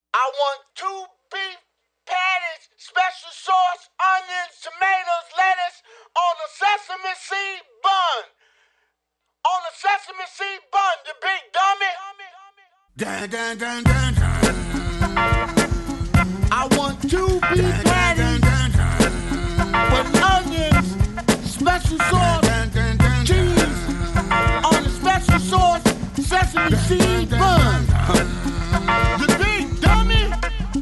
I want 2 beef patties, special sauce, onions, tomatoes, lettuce on the sesame seed bun. On the sesame seed bun, you big dummy. Dun, dun, dun, dun, dun. I want 2 beef patties with onions, special sauce, cheese on the special sauce, sesame seed bun. You big dummy.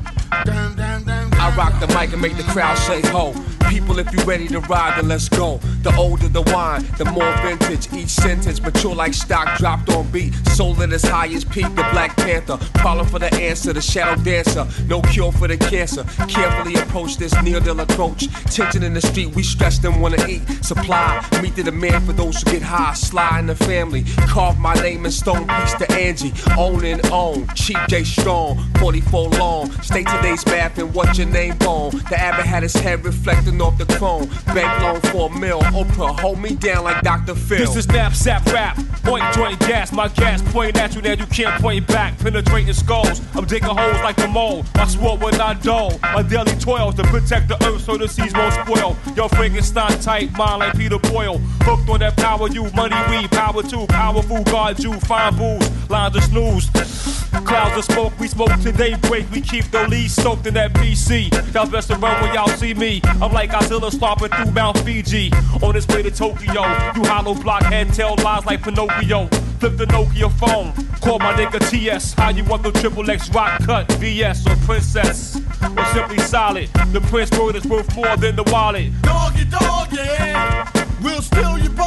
I rock the mic and make the crowd say ho. People, if you ready to ride, then let's go. The older the wine, the more vintage. Each sentence mature like stock dropped on beat. Soul at its highest peak, the Black Panther. Problem for the answer, the shadow dancer. No cure for the cancer. Carefully approach this near-deal approach. Tension in the street, we stress them wanna eat. Supply, meet the demand for those who get high. Sly in the family, carve my name in stone. Peace to Angie, own and own. Cheap J Strong, 44 long. State today's math and what's your name on. The abbot had his head reflecting off the chrome. Bank loan for a mill. Oprah, hold me down like Dr. Phil. This is knapsack rap. Point, joint, gas. My gas point at you, now you can't point back. Penetrating skulls. I'm digging holes like the mole. I swore when I dull. My daily toils to protect the earth so the seas won't spoil. Yo, Frankenstein tight, mind like Peter Boyle. Hooked on that power, you money, weed, power too. Powerful guard, you fine booze. Lines of snooze. Clouds of smoke, we smoke till daybreak. We keep the leaves soaked in that BC. Y'all best to run when y'all see me. I'm like Godzilla stomping through Mount Fiji. On his way to Tokyo, you hollow blockhead tell lies like Pinocchio. Flip the Nokia phone, call my nigga TS. How you want the triple X rock cut, VS or Princess? Or simply solid, the Prince word is worth more than the wallet. Doggy, doggy, we'll steal your boat.